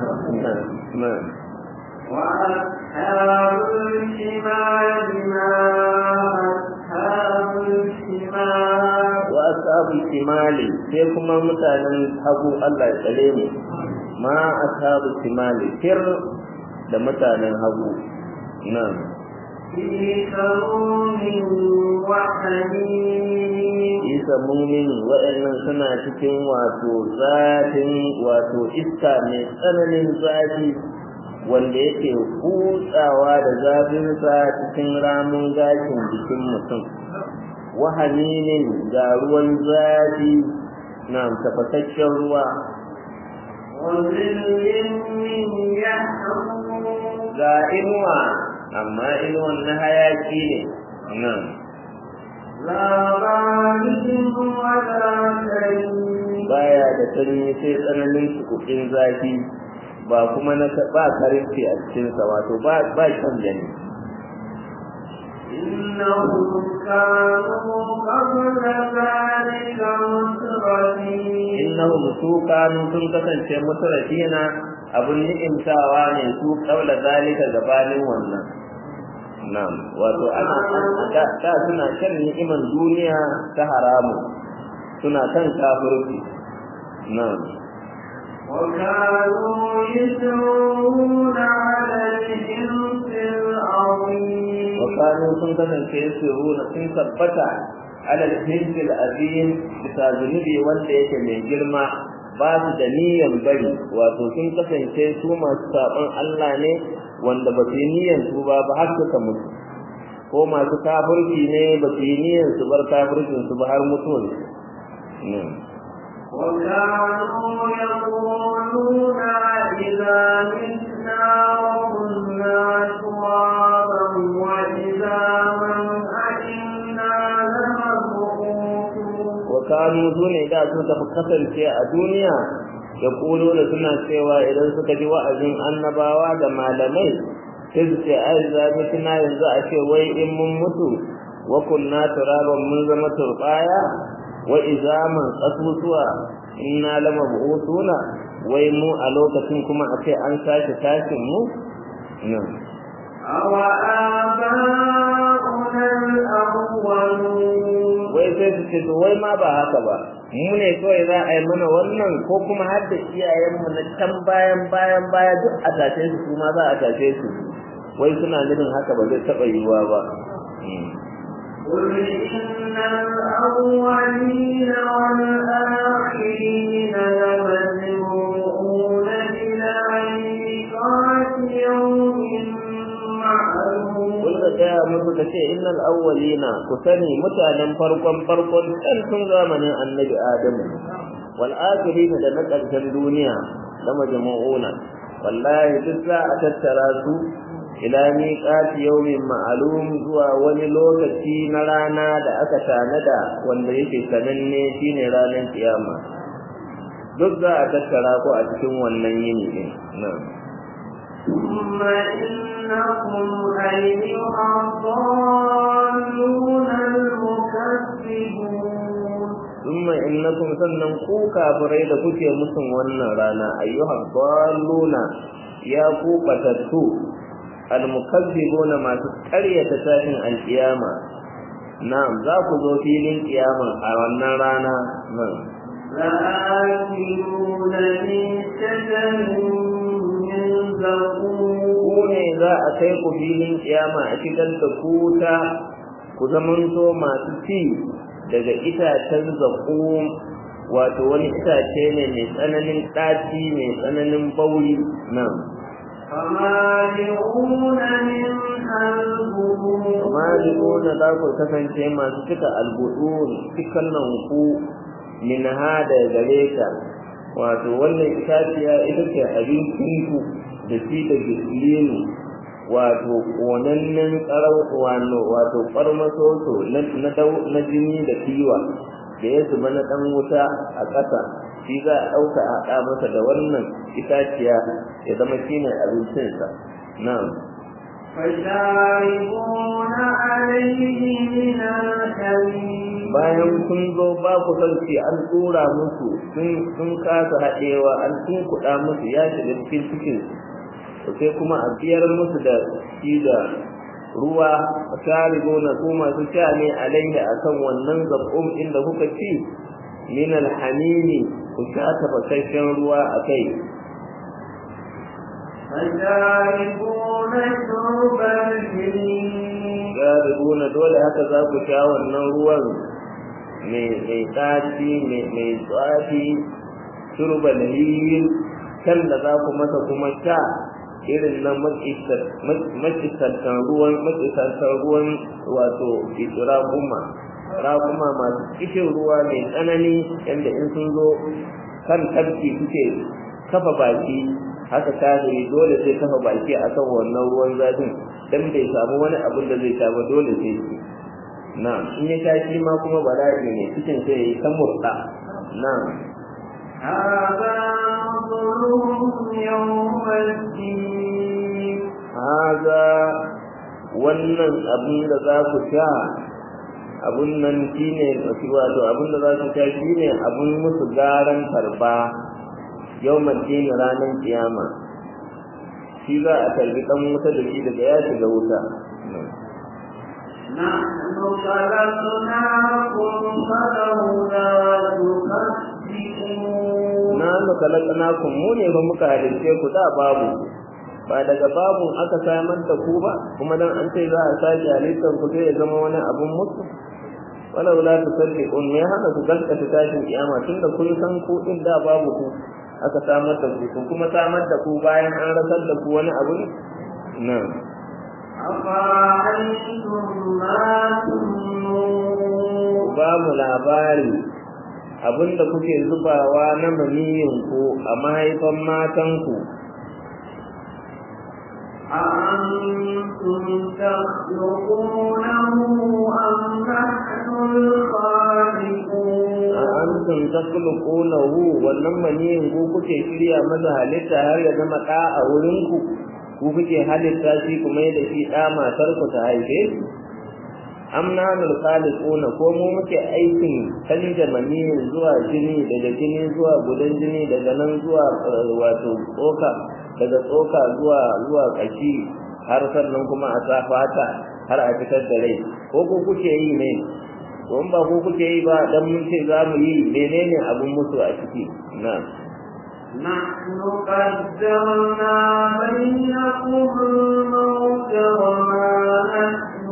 وأصحاب الشمال ما أصحاب الشمال وأصحاب الشمال sai kuma mutanen hagu Allah ya tsare mu ma ashabu shimali kir da mutanen hagu nan في سموم وحميم isa mumin wa'annan suna cikin wato zafin wato iska mai tsananin zafi wanda yake hutsawa da zafinsa cikin ramin gashin jikin mutum wahaminin ga ruwan zafi na tafasasshen ruwa ga inuwa amma inuwan na hayaki ne nan baya da sanyi sai tsananin shukukin zafi ba kuma na ba karinci a cikinsa wato ba ba shan gani إنهم كانوا قبل ذلك مترفين innahum su kanu sun kasance mutarafina abun ni'imtawa ne su kaula zalika gabanin wannan na'am wato ana da ta suna kan ni'iman duniya ta haramu suna kan kafirci na'am وكانوا يسرون على الحنث العظيم وكانوا sun kasance su runa sun tabbata alal hinjil azim bisa zunubi wanda yake mai girma ba su da niyyar bari wato sun kasance su masu saɓon Allah ne wanda ba su yi niyyar su ba ba har suka mutu ko masu kafirci ne ba su yi niyyar su bar kafircin su ba har mutuwar su وكانوا يقولون إذا متنا وكنا ترابا وإذا من أئنا لمبعوثون وكانوا دون إذا سوف kasance a duniya ya kulo da suna cewa idan suka ji wa'azin annabawa da malamai sai su ce ai zabi tuna yanzu a ce wai in mun mutu wa kunna turaban mun zama turbaya wa izaman qasusuwa inna lamab'usuna wai mu a lokacin kuma a ce an sake tashin mu nan awa aba'una al-awwalun wai sai su ce wai ma ba haka ba mu ne kawai za a yi mana wannan ko kuma har da iyayenmu na can bayan bayan baya duk a tashe su kuma za a tashe su wai suna nufin haka ba zai taɓa yiwuwa ba قل إن الأولين والآخرين لمجموعون إلى ميقات يوم معلوم قل يا musu ce innal awwalina ku sani mutanen farkon farkon kan tun zamanin annabi Adamu wal akhirin da na ƙarshen duniya da majmu'una wallahi duk za a tattara su ila miqati yawmin ma'lum zuwa wani lokaci na rana da aka tanada wanda yake sananne shine ranar kiyama duk za a tattara ko a cikin wannan yini din na'am ثم إنكم أيها الضالون المكذبون ثم إنكم sannan ku kafirai da kuke musun wannan rana ayyuha dalluna ya ku batattu almukazzibuna masu ƙaryata tashin alƙiyama na'am za ku zo filin ƙiyama a wannan rana nan la'akiluna min shajarin min zakum ku ne za a kai ku filin ƙiyama a shigar da ku ta ku zamanto masu ci daga itacen zakum wato wani itace ne mai tsananin ɗaci mai tsananin bauri nan فمالئون منها البطون فمالئون za ku kasance masu cika albudun cikin nan ku min hada gare ta wato wannan itaciya ita ce abincin ku da shi da gislinu wato konannen tsarau wano wato farmasoso na na jini da kiwa da ya zuba na dan wuta a ƙasa shi za a ɗauka a haɗa masa da wannan itaciya ya zama shi ne abincinsa na'am فشاربون عليه من الحميم bayan kun zo ba ku sauki an tura musu sun kasa haɗewa an tunkuɗa musu ya shiga cikin cikin to sai kuma a biyar musu da shi da ruwa sharibuna su masu sha ne alaihi akan wannan zab'um inda kuka ci min alhamimi ku sha tafasasshen ruwa akai فشاربون شرب الهيم sharibuna dole haka za ku sha wannan ruwan mai tsaci mai tsafi shurban hiyin kan da za ku masa kuma sha irin na makisantan ruwan makisantan ruwan wato raƙuma raƙuma masu kishin ruwa mai tsanani yadda in sun zo kan tafki suke kafa baki haka kafiri dole zai kafa baki akan wannan ruwan zafin dan bai samu wani abin da zai sha ba dole sai shi na in ya sha shi ma kuma bala'i ne cikin sai yayi ta murda na هذا نزلهم يوم الدين haza wannan abin da za ku sha abun nan shine wato abin da za ku sha shine abun musu garan karba yawmal din ranar kiyama shi za a tarbi dan wuta da shi daga ya shiga wuta نحن خلقناكم فلولا تصدقون nanu khalaqnakum mu ne ba muka halice ku da babu ba daga babu aka samar da ku ba kuma dan an ce za a sake halittar ku sai ya zama wani abun mutu walau la tusaddiqun me haka ku gaskata tashin kiyama tunda kun san ku din da babu ku aka samar da ku kuma samar da ku bayan an rasar da ku wani abu na أفرأيتم ما تمنون ba mu labari abinda kuke zubawa na maniyin ku a mahaifan matan ku أأنتم تخلقونه أم نحن الخالقون a antum takhluqunahu wannan maniyin ku kuke shirya masa halitta har ya zama ɗa a wurin ku ku kuke halitta shi kuma da shi ɗa matar ku ta haife shi am nahnu khaliquna ko mu muke aikin canja maniyin zuwa jini daga jini zuwa gudan jini daga nan zuwa wato tsoka daga tsoka zuwa zuwa kashi har sannan kuma a sa fata har a fitar da rai ko ku kuke yi ne ko ba ku kuke yi ba dan mun ce za mu yi menene abun musu a ciki na نحن قدرنا بينكم الموت وما نحن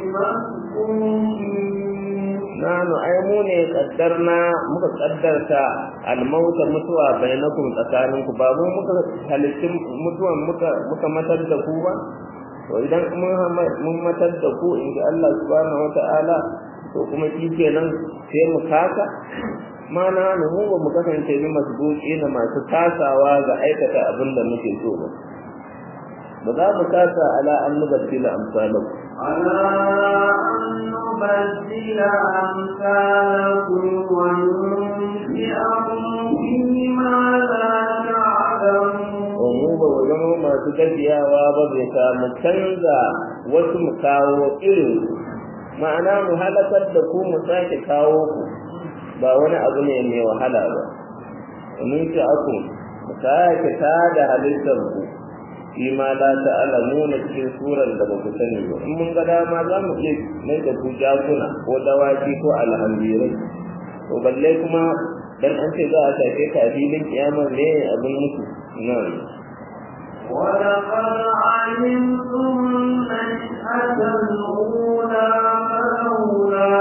بمسؤولين nanu ai mu ne kaddarna muka kaddarta almauta mutuwa bainakum tsakaninku ba mu muka halittin mutuwan muka muka matar da ku ba to idan mun matar da ku inda Allah subhanahu wataala to kuma shi kenan sai mu kasa mana mu ba mu kasance ni masbuki na masu kasawa ga aikata abin da muke so ba ba za mu kasa ala an nubaddila amsalakum على أن نبدل أمثالكم وننشئكم فيما لا تعلمون mu ba mu zama masu gajiyawa ba bai samu canza wasu mu kawo irin ma'ana mu halakar da ku mu sake kawo ku ba wani abu ne mai wahala ba mun ci aku mu sake tada halittar ku shi ma la ta'lamuna cikin surar da ba ku sani ba in mun ga dama za mu iya mai da ku jakuna ko dawaki ko alhamdirai to balle kuma dan an ce za a sake ka filin kiyama ne abin mutu nan ولقد علمتم النشأة الأولى فلولا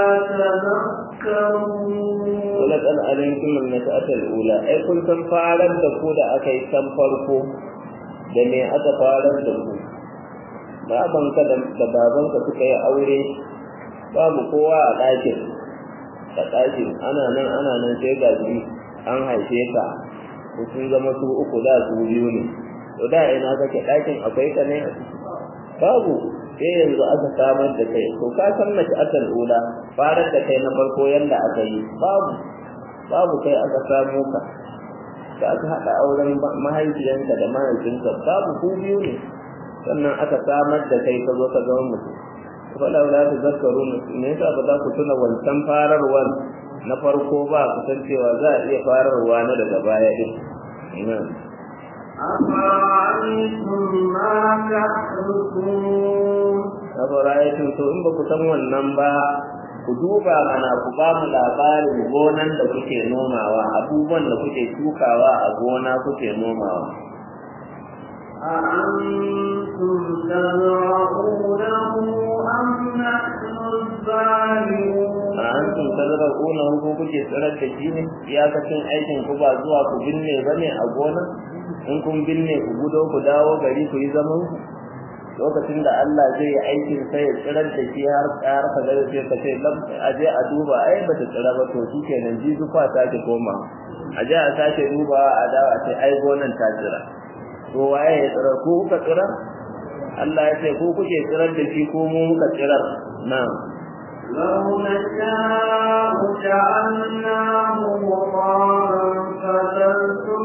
تذكرون ولقد علمتم النشأة الأولى أي كنتم فعلا تقول أكي كم فرقوا da me aka farar da ku babanka da babanka suka yi aure babu kowa a ɗakin a ɗakin ana nan ana nan sai ga shi an haife ka ko sun zama su uku da su biyu ne to da ina kake ɗakin akwai ka ne babu sai yanzu aka samar da kai to ka san mace asal ula farar da kai na farko yanda aka yi babu babu kai aka samu ka da aka haɗa auren mahaifiyanka da mahaifinka babu ku biyu ne sannan aka samar da kai ka zo ka zama mutum fala la tazakkarun me yasa ba za ku tuna wancan fararwan na farko ba ku san cewa za a iya fararwa na daga baya din أفرأيتم ما تحرثون أفرأيتم to in ba ku san wannan ba ku duba mana ku ba mu labarin gonan da kuke nomawa abubuwan da kuke shukawa a gona kuke nomawa أأنتم تزرعونه أم نحن الزارعون أأنتم تزرعونه ko kuke tsirar da shi ne iyakacin aikin ku ba zuwa ku binne bane a gona in kun binne ku gudo ku dawo gari ku yi zaman ku lokacin da Allah zai yi aikin sai ya tsirar da shi har har ka ga sai ka ce lam aje a duba ai ba ta tsira ba to shikenan ji zufa ta ke koma aje a sake duba a dawo a ce ai gonan ta tsira to waye ya tsira ku ka tsira Allah ya ce ku kuke tsirar da shi ko mu muka tsirar na'am لو نشاء جعلناه مطارا فظلتم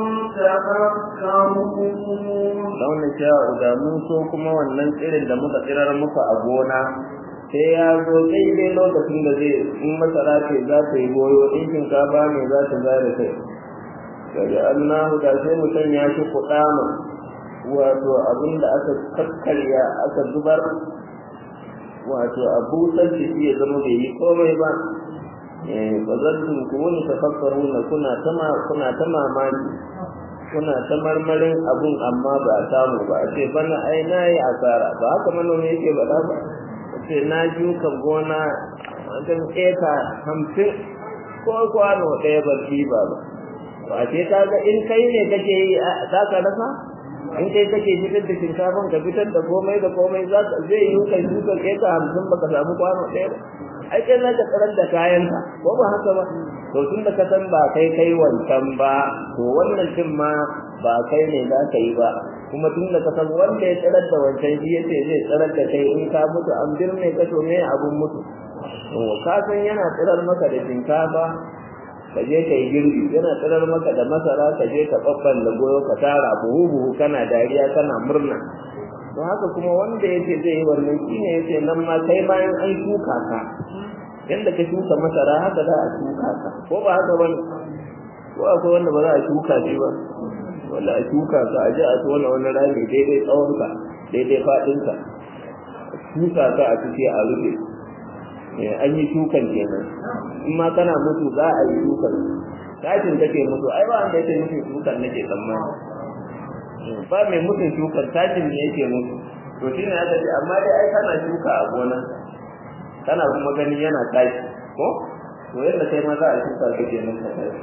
تفكرون لو نشاء da mun so kuma wannan tsirin da muka tsirar muku a gona sai ya zo daidai lokacin da zai in masara ce za ta yi goyo in shinkafa ne za ta zare kai daga Allah da sai mutum ya shi kudama wato abinda aka kakkarya aka zubar wato abu san shi ya zama bai yi komai ba eh bazaltum kuni tafakkaruna kuna tama kuna tama mamaki kuna ta marmarin abun amma ba a samu ba a ce bana ai nayi asara ba haka manomi yake faɗa ba ce na juka gona wajen eka hamsin ko kwano ɗaya ban ba ba ba ce kaga in kai ne kake yi za ka rasa in kai kake fitar da shinkafan ka fitar da komai da komai za ka zai yi kai duka kai ka hamsin baka samu kwano ɗaya ba ai kai za ka tsarar da kayanka ko ba haka ba to tun da ka san ba kai kai wancan ba to wannan din ma ba kai ne za ka yi ba kuma tun da ka san wanda ya tsarar da wancan shi yace zai tsarar da kai in ka mutu an birne ka to me abun mutu to ka san yana tsirar maka da shinkafa ka je ka yi girbi yana tsirar maka da masara ka je ka babban da goyo ka tara buhu buhu kana dariya kana murna to haka kuma wanda yace zai yi wannan shine yace nan ma kai bayan an shuka ka yanda ka shuka masara haka za a shuka ka ko ba haka bane ko akwai wanda ba za a shuka shi ba wala a shuka ka a je a tona wani rami daidai tsawon ka daidai fadin ka shuka ka a ciki a rufe an yi shukan kenan in ma kana mutu za a yi shukan tashin kake mutu ai ba wanda yake mutu shukan nake tsammani ba mai mutun shukan tashin ne yake mutu to shine aka ce amma dai ai kana shuka a gonan kana kuma gani yana tashi ko to yadda kai ma za a shuka kake nan ka tashi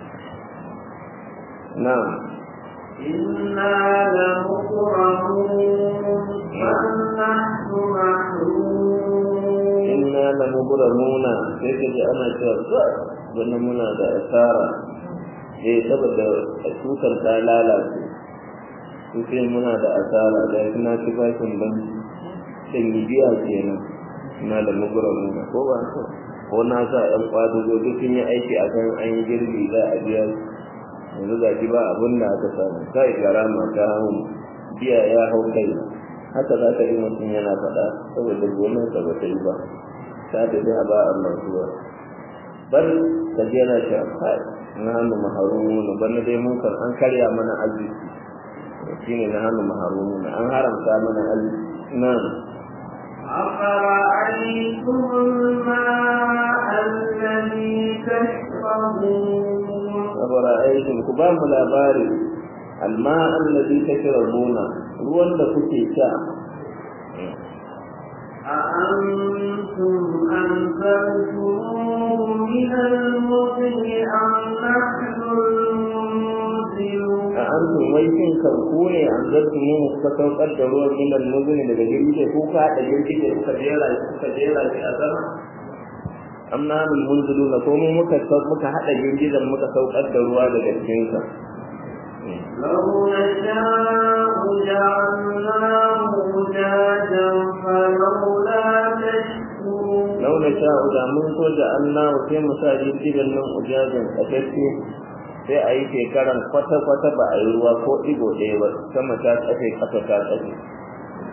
na'am inna la mukramun wa nahnu mahrum inna la mugramuna sai kaje ana cewa wannan muna da asara eh saboda shukar ta lalace sai muna da asara da kuma tibashin ban sai biya kenan ina da mugramuna ko ba so ko na sa ɗan kwadugo duk sun yi aiki a kan an yi girbi za a biya yanzu ga ba abin da aka samu kai garama ta hau biya ya hau kai haka za ka yi mutum yana faɗa saboda gonar sa ba ta yi ba ta da a ba Allah zuwa bal ka je na shi kai na hannu maharumuna bana dai mun kan an karya mana arziki shine na hannu maharumuna an haramta mana arziki na أفرأيتم الماء الذي تشربون أفرأيتم كبام الأباري الماء الذي تشربون ruwan da kuke sha أأنتم أنزلتموه من المزن أم نحن المنزلون أأنتم ويكن كركوني أنزلتموه كتوقع الدروع من المزن daga girgije ko ka da girgije kuka jera kuka jera shi a sama am nahnu munziluna ko mu muka muka hada girgijen muka saukar da ruwa daga cikin sa لو نشاء جعلناه أجاجا فلولا تشكرون لو نشاء da mun so da Allah sai mu sa girgijen nan ujajan kace sai a yi shekaran kwata-kwata ba a yi ruwa ko igo ɗaya ba sama ta tsaye kafa ta tsaye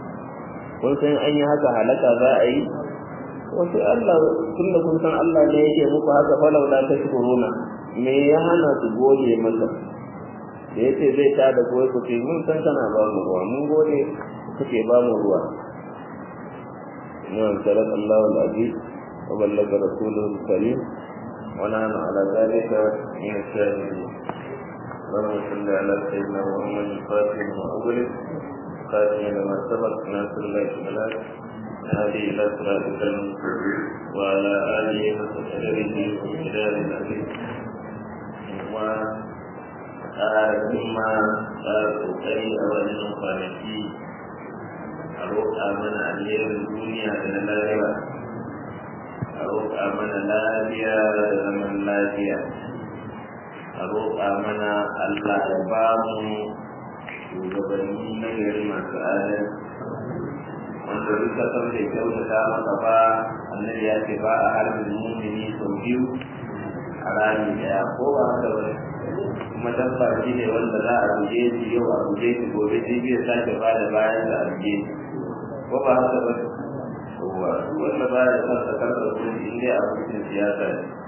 kun san an yi haka halaka za a yi wasu Allah tunda kun san Allah ne yake muku haka falau la tashkuruna me ya hana su gode masa da yace zai ta da koyi ku ce mun san kana ba mu ruwa mun gode kake ba mu ruwa mun sallallahu Allahu al-aziz wa ballaga rasuluhu al-karim wa nahnu ala dhalika min ash-shahidin اللهم صل على سيدنا محمد الفاتح لما أغلق خاتم لما سبق ناصر الله بالحق هذه إلى صراطك المستقيم وعلى آله وصحبه وبلاد العزيز ثم kokari a wajen kwanaki a roƙa mana alherin duniya da na lafiya a roƙa mana lafiya da zaman lafiya a roƙa mana Allah ya ba mu shugabanni na gari masu adalci wanda duka san da kyautata maka ba annabi ya ce ba a harbin mumini sau biyu a rami daya ko ba haka ba kuma dabba shi ne wanda za a guje shi yau a guje shi gobe sai biya sake ba da bayan da a guje shi ko ba haka ba wanda ba ya son sakar da kudi inda a cikin siyasa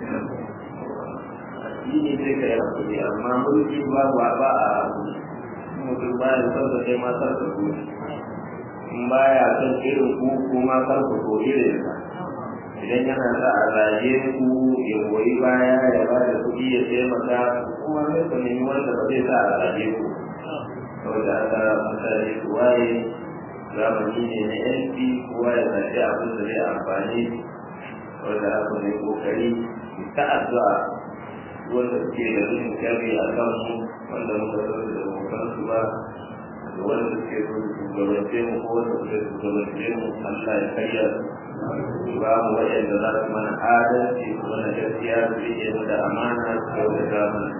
shi ne sai ka yi hakuri amma mulki ba ba ba a hakuri mutum ba ya son da kai ma sar da kudi in ba ya son irin ku kuma kar ku ko irin sa idan yana sa a zage ku ya goyi baya ya ba da kuɗi ya taimaka kuma sai ku nemi wanda ba zai sa a zage ku saboda haka mutane su waye zamani ne na yanki kowa ya zaɓi abin da zai amfani saboda haka ne kokari ta addu'a wanda suke da rashin kyari a kan mu wanda muka zo da abokan su ba da wanda suke so su shugabance mu ko wanda suke shugabance mu Allah ya karya su ba mu waɗanda za su mana adalci kuma na gaskiya su rike mu da amana su kyautata mana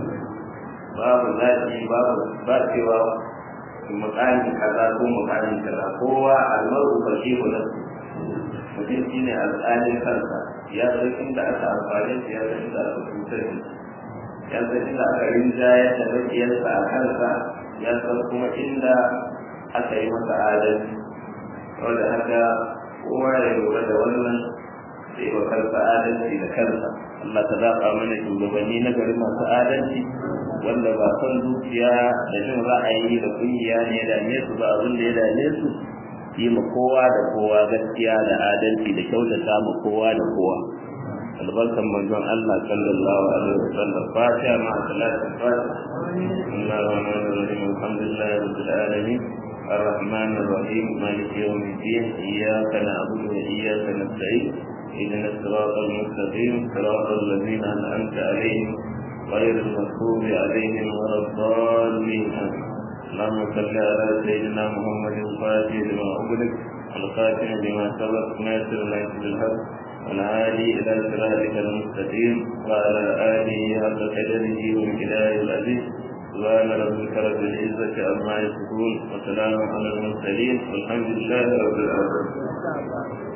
babu zaɓi babu ba cewa mukamin kaza ko mukamin kaza kowa almaru fakihu nafsu mutum shine alƙalin kansa ya san inda aka amfani shi ya san inda aka cutar shi ya san inda aka rinjayar da makiyarsa a kansa ya san kuma inda aka yi masa adalci wanda haka kowa ya lura da wannan sai wa kansa adalci da kansa Allah ta zaɓa mana shugabanni na gari masu adalci wanda ba son zuciya da jin ra'ayi da kungiya ne ya dame su ba abin da ya dame su yi ma kowa da kowa gaskiya da adalci da kyautata ma kowa da kowa albarkan manzon Allah sallallahu alaihi wasallam fatiha ma salatin fatiha Allahu rahmanir alhamdulillahi rabbil alamin الرحمن الرحيم مالك يوم الدين إياك نعبد وإياك نستعين اهدنا الصراط المستقيم صراط الذين أنعمت عليهم غير المغضوب عليهم ولا الضالين اللهم صل على سيدنا محمد الفاتح لما أغلق الخاتم لما سبق ناصر الحق بالحق والهادي إلى صراطك المستقيم وعلى آله حق قدره وامتداد العزيز سبحان ربك رب العزة عما يصفون وسلام على المرسلين والحمد لله رب العالمين